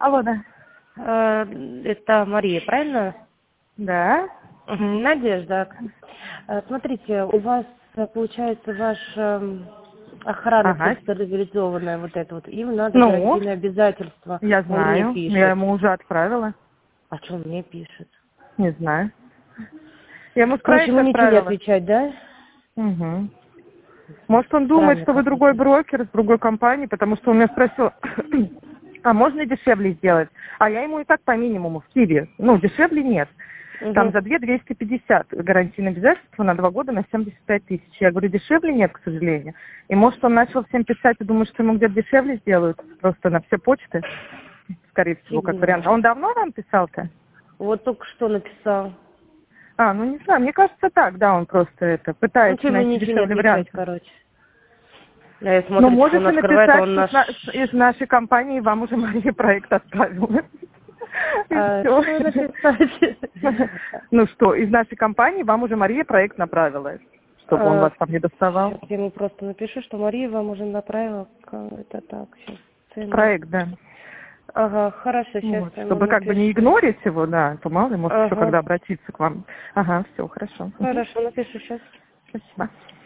Алло, да. Это Мария, правильно? Да. Надежда. Смотрите, у вас, получается, ваша охрана Ага. централизованная, вот это вот, им надо Ну, гарантийные обязательства. я Он мне знаю. пишет. Я ему уже отправила. А что он мне пишет? Не знаю. Я ему Короче, проект ему ничего не отправила. отвечать, да? Угу. Может, он думает, Странно что вы другой какой-то. брокер с другой компании, потому что он меня спросил, а можно дешевле сделать? А я ему и так по минимуму в Киеве. Ну, дешевле нет. Там за 250 гарантийное обязательство на 2 года на 75 тысяч. Я говорю, дешевле нет, к сожалению. И может, он начал всем писать и думает, что ему где-то дешевле сделают, просто на все почты, скорее всего, как вариант. Фигня. А он давно вам писал-то? Вот только что написал. А, ну не знаю, мне кажется так, да, он просто это Ну, что пытается ему найти ничего не дешевле отвечать, вариант. короче. Я Ну, смотрю, что он можете открывает, а написать, он что наш... из нашей компании вам уже Мария проект отправила. И все. Что написать? Ну что, из нашей компании вам уже Мария проект направила, чтобы он вас там не доставал. Сейчас я ему просто напишу, что Мария вам уже направила. Это так, сейчас. Проект, да. Ага, хорошо, сейчас Вот, я ему чтобы как бы не напишу. игнорить его, да, то мало ли, может еще Ага. когда обратиться к вам. Ага, все, хорошо. Мгм. Хорошо, напишу сейчас. Спасибо.